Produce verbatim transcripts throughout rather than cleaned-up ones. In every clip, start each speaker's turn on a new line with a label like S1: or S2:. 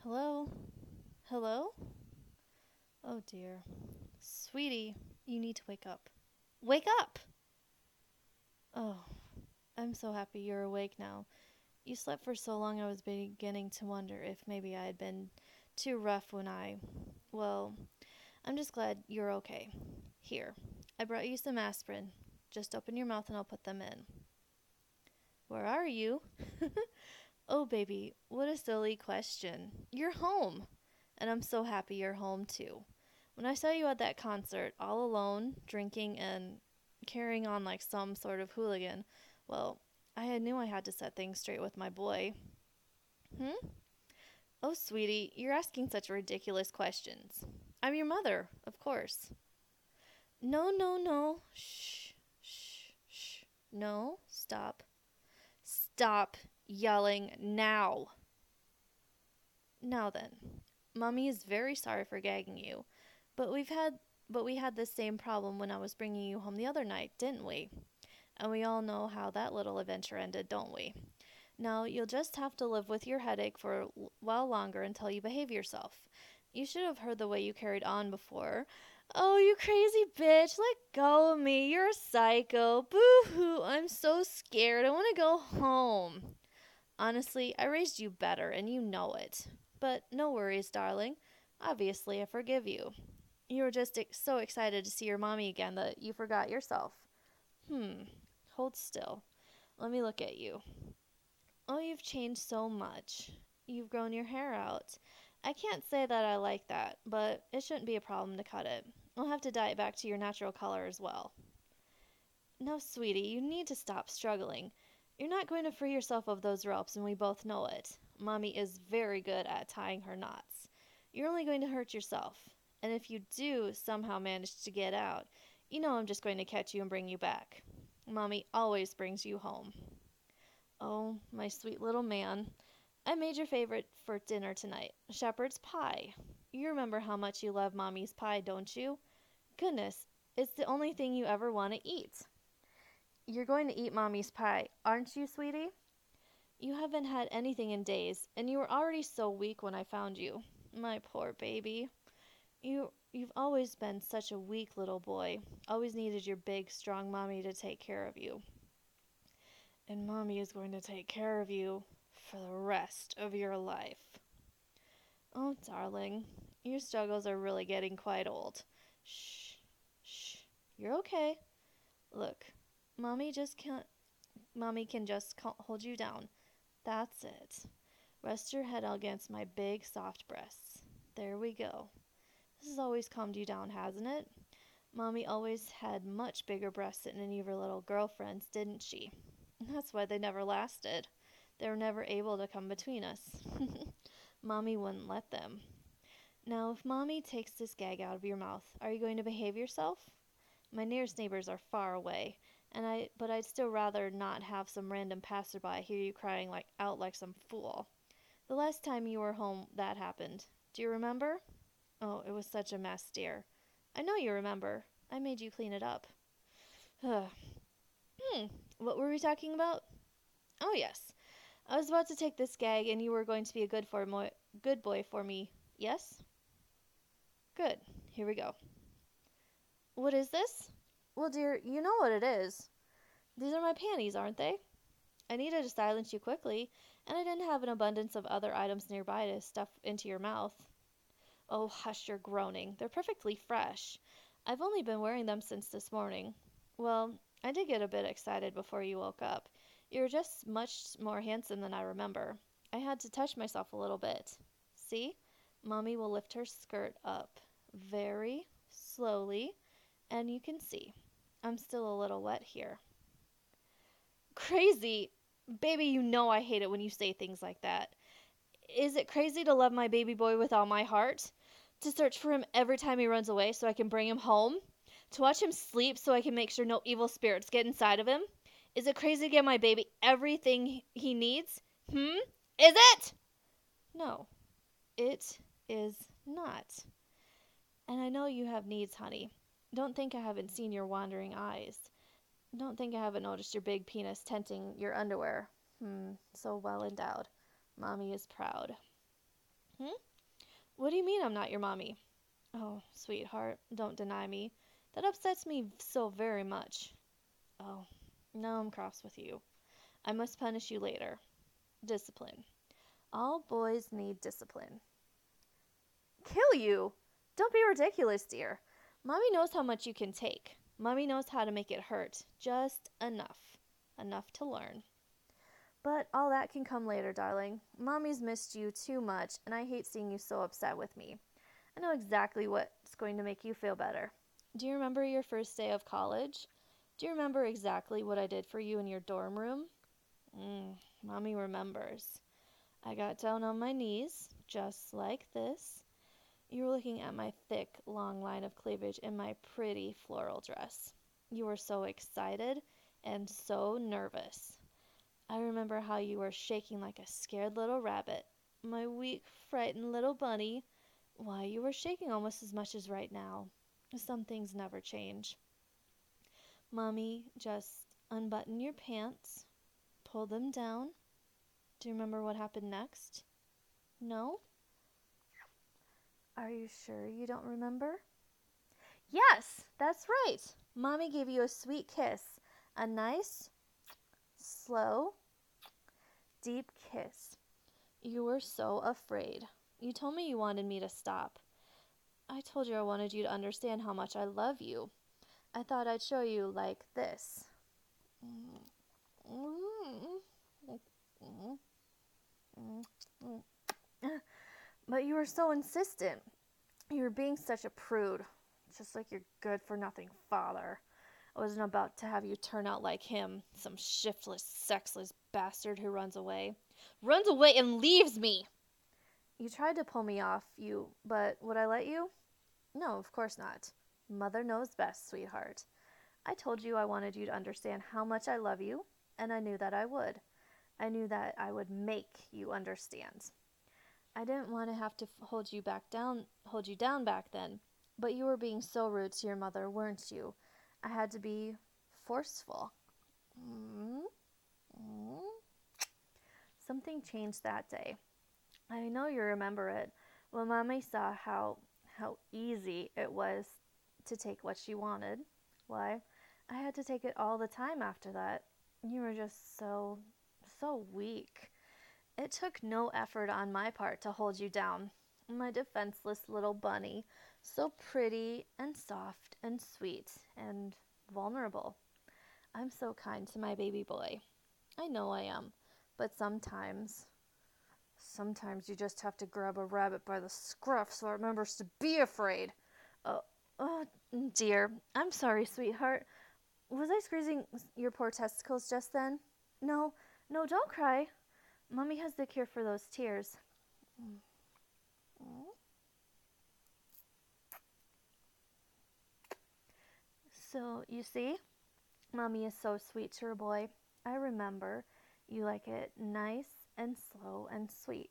S1: Hello? Hello? Oh dear. Sweetie, you need to wake up. Wake up! Oh, I'm so happy you're awake now. You slept for so long I was beginning to wonder if maybe I had been too rough when I. Well, I'm just glad you're okay. Here, I brought you some aspirin. Just open your mouth and I'll put them in. Where are you? Oh, baby, what a silly question. You're home. And I'm so happy you're home, too. When I saw you at that concert, all alone, drinking and carrying on like some sort of hooligan, well, I knew I had to set things straight with my boy. Hmm? Oh, sweetie, you're asking such ridiculous questions. I'm your mother, of course. No, no, no. Shh, shh, shh. No, stop. Stop yelling now. Now then, Mommy is very sorry for gagging you, but we've had but we had the same problem when I was bringing you home the other night, didn't we? And we all know how that little adventure ended, don't we? Now, you'll just have to live with your headache for a while longer until you behave yourself. You should have heard the way you carried on before. Oh, you crazy bitch, let go of me. You're a psycho. Boo-hoo, I'm so scared. I want to go home. Honestly, I raised you better, and you know it. But no worries, darling. Obviously, I forgive you. You were just ex- so excited to see your mommy again that you forgot yourself. Hmm. Hold still. Let me look at you. Oh, you've changed so much. You've grown your hair out. I can't say that I like that, but it shouldn't be a problem to cut it. I'll have to dye it back to your natural color as well. No, sweetie, you need to stop struggling. You're not going to free yourself of those ropes, and we both know it. Mommy is very good at tying her knots. You're only going to hurt yourself. And if you do somehow manage to get out, you know I'm just going to catch you and bring you back. Mommy always brings you home. Oh, my sweet little man. I made your favorite for dinner tonight, shepherd's pie. You remember how much you love Mommy's pie, don't you? Goodness, it's the only thing you ever want to eat. You're going to eat Mommy's pie, aren't you, sweetie? You haven't had anything in days, and you were already so weak when I found you. My poor baby. You you've always been such a weak little boy. Always needed your big, strong mommy to take care of you. And Mommy is going to take care of you for the rest of your life. Oh, darling, your struggles are really getting quite old. Shh, shh, you're okay. Look, Mommy just can't Mommy can just hold you down. That's it. Rest your head against my big, soft breasts. There we go. This has always calmed you down, hasn't it? Mommy always had much bigger breasts than any of her little girlfriends, didn't she? That's why they never lasted. They were never able to come between us. Mommy wouldn't let them. Now, if Mommy takes this gag out of your mouth, are you going to behave yourself? My nearest neighbors are far away, and I but I'd still rather not have some random passerby hear you crying like out like some fool. The last time you were home that happened. Do you remember? Oh, it was such a mess, dear. I know you remember. I made you clean it up. hmm, what were we talking about? Oh, yes. I was about to take this gag and you were going to be a good for mo- good boy for me. Yes? Good. Here we go. What is this? Well, dear, you know what it is. These are my panties, aren't they? I needed to silence you quickly, and I didn't have an abundance of other items nearby to stuff into your mouth. Oh, hush your groaning. They're perfectly fresh. I've only been wearing them since this morning. Well, I did get a bit excited before you woke up. You're just much more handsome than I remember. I had to touch myself a little bit. See? Mommy will lift her skirt up very slowly, and you can see. I'm still a little wet here. Crazy! Baby, you know I hate it when you say things like that. Is it crazy to love my baby boy with all my heart? To search for him every time he runs away so I can bring him home? To watch him sleep so I can make sure no evil spirits get inside of him? Is it crazy to give my baby everything he needs? Hmm? Is it? No, it is not. And I know you have needs, honey. Don't think I haven't seen your wandering eyes. Don't think I haven't noticed your big penis tenting your underwear. Hmm, so well endowed. Mommy is proud. Hmm? What do you mean I'm not your mommy? Oh, sweetheart, don't deny me. That upsets me so very much. Oh, now I'm cross with you. I must punish you later. Discipline. All boys need discipline. Kill you? Don't be ridiculous, dear. Mommy knows how much you can take. Mommy knows how to make it hurt. Just enough. Enough to learn. But all that can come later, darling. Mommy's missed you too much, and I hate seeing you so upset with me. I know exactly what's going to make you feel better. Do you remember your first day of college? Do you remember exactly what I did for you in your dorm room? Mm, Mommy remembers. I got down on my knees, just like this. You were looking at my thick, long line of cleavage in my pretty floral dress. You were so excited and so nervous. I remember how you were shaking like a scared little rabbit. My weak, frightened little bunny. Why, you were shaking almost as much as right now. Some things never change. Mommy, just unbutton your pants, pull them down. Do you remember what happened next? No? Are you sure you don't remember? Yes, that's right. Mommy gave you a sweet kiss. A nice, slow, deep kiss. You were so afraid. You told me you wanted me to stop. I told you I wanted you to understand how much I love you. I thought I'd show you like this. But you were so insistent. You were being such a prude, just like your good-for-nothing father. I wasn't about to have you turn out like him, some shiftless, sexless bastard who runs away. Runs away and leaves me! You tried to pull me off, you, but would I let you? No, of course not. Mother knows best, sweetheart. I told you I wanted you to understand how much I love you, and I knew that I would. I knew that I would make you understand. I didn't want to have to hold you back down, hold you down back then, but you were being so rude to your mother, weren't you? I had to be forceful. Mm-hmm. Mm-hmm. Something changed that day. I know you remember it. When Mommy saw how how easy it was to take what she wanted, why, I had to take it all the time after that. You were just so, so weak. It took no effort on my part to hold you down. My defenseless little bunny, so pretty and soft and sweet and vulnerable. I'm so kind to my baby boy. I know I am, but sometimes, sometimes you just have to grab a rabbit by the scruff so it remembers to be afraid. Oh, oh dear. I'm sorry, sweetheart. Was I squeezing your poor testicles just then? No, no, don't cry. Mommy has the cure for those tears. So, you see, Mommy is so sweet to her boy. I remember you like it nice and slow and sweet.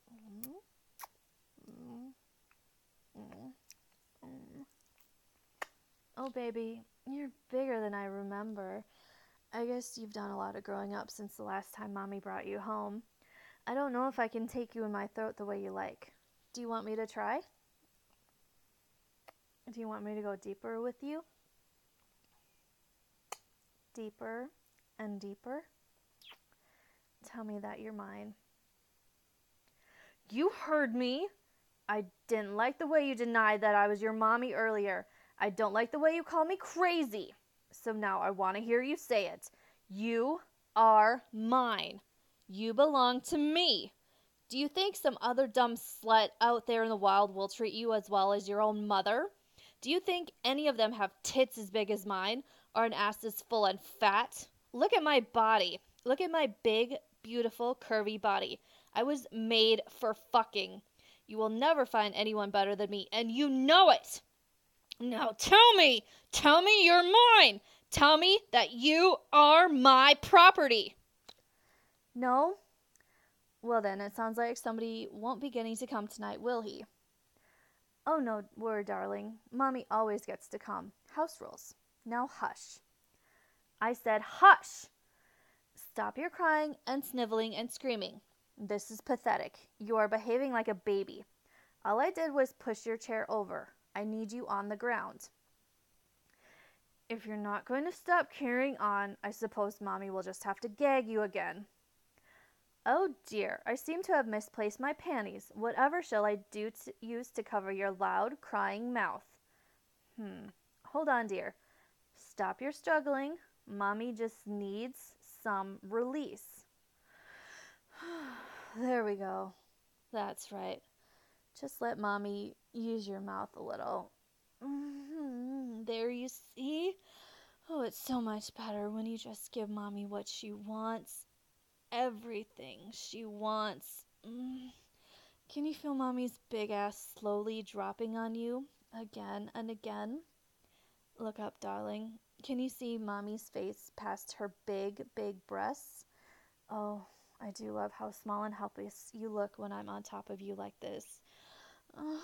S1: Oh, baby, you're bigger than I remember. I guess you've done a lot of growing up since the last time Mommy brought you home. I don't know if I can take you in my throat the way you like. Do you want me to try? Do you want me to go deeper with you? Deeper and deeper? Tell me that you're mine. You heard me. I didn't like the way you denied that I was your mommy earlier. I don't like the way you called me crazy. So now I want to hear you say it. You are mine. You belong to me. Do you think some other dumb slut out there in the wild will treat you as well as your own mother? Do you think any of them have tits as big as mine or an ass as full and fat? Look at my body. Look at my big, beautiful, curvy body. I was made for fucking. You will never find anyone better than me, and you know it. Now tell me, tell me you're mine. Tell me that you are my property. No? Well then, it sounds like somebody won't be getting to come tonight, will he? Oh no, word, darling. Mommy always gets to come. House rules. Now hush. I said hush! Stop your crying and sniveling and screaming. This is pathetic. You are behaving like a baby. All I did was push your chair over. I need you on the ground. If you're not going to stop carrying on, I suppose Mommy will just have to gag you again. Oh dear, I seem to have misplaced my panties. Whatever shall I do to use to cover your loud, crying mouth? Hmm, hold on, dear. Stop your struggling. Mommy just needs some release. There we go. That's right. Just let Mommy use your mouth a little. Mm-hmm. There, you see? Oh, it's so much better when you just give Mommy what she wants. Everything she wants. Mm. Can you feel Mommy's big ass slowly dropping on you again and again? Look up, darling. Can you see Mommy's face past her big, big breasts? Oh, I do love how small and helpless you look when I'm on top of you like this. Oh.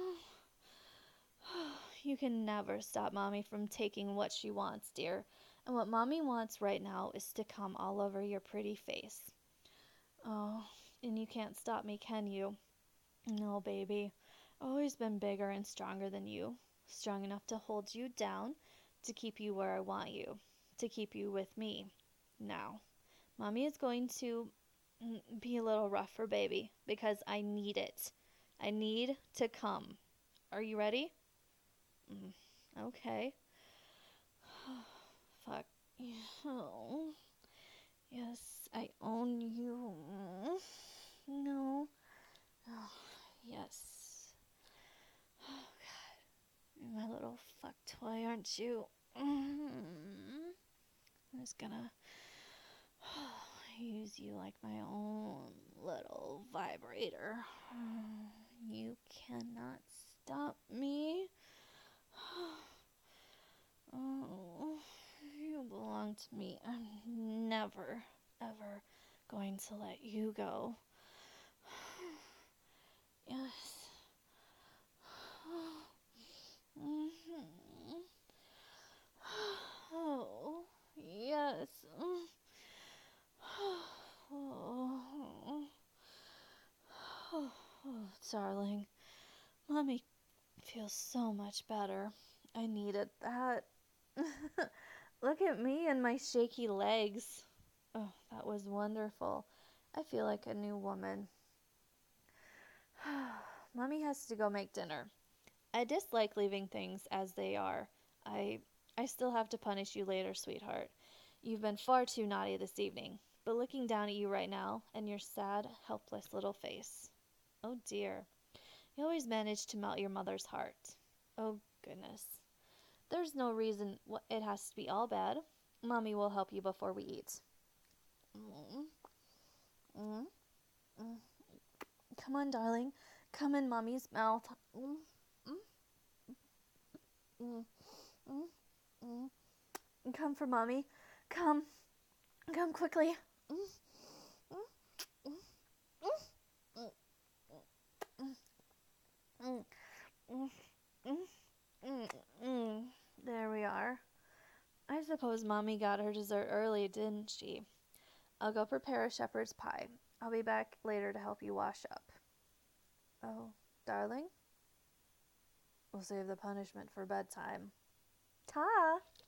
S1: You can never stop Mommy from taking what she wants, dear. And what Mommy wants right now is to come all over your pretty face. Oh, and you can't stop me, can you? No, baby. I've always been bigger and stronger than you. Strong enough to hold you down, to keep you where I want you, to keep you with me. Now, Mommy is going to be a little rough for baby because I need it. I need to come. Are you ready? Mm, okay. Fuck. Oh. Yes, I own you. No. Oh, yes. Oh, God. You're my little fuck toy, aren't you? Mm-hmm. I'm just gonna use you like my own little vibrator. You cannot stop me. Oh, you belong to me. I'm never, ever going to let you go. Yes. Mm-hmm. Oh, yes. Oh, oh, oh, darling. Mommy feels so much better. I needed that. Look at me and my shaky legs. Oh, that was wonderful. I feel like a new woman. Mommy has to go make dinner. I dislike leaving things as they are. I I still have to punish you later, sweetheart. You've been far too naughty this evening. But looking down at you right now and your sad, helpless little face. Oh dear. You always manage to melt your mother's heart. Oh goodness. There's no reason it has to be all bad. Mommy will help you before we eat. Mm. Mm. Mm. Come on, darling. Come in Mommy's mouth. Mm. Mm. Mm. Mm. Come for Mommy. Come. Come quickly. Mm. Mm. Mm. Mm. Mm. Mm. Mm. Mm. There we are. I suppose Mommy got her dessert early, didn't she? I'll go prepare a shepherd's pie. I'll be back later to help you wash up. Oh, darling? We'll save the punishment for bedtime. Ta!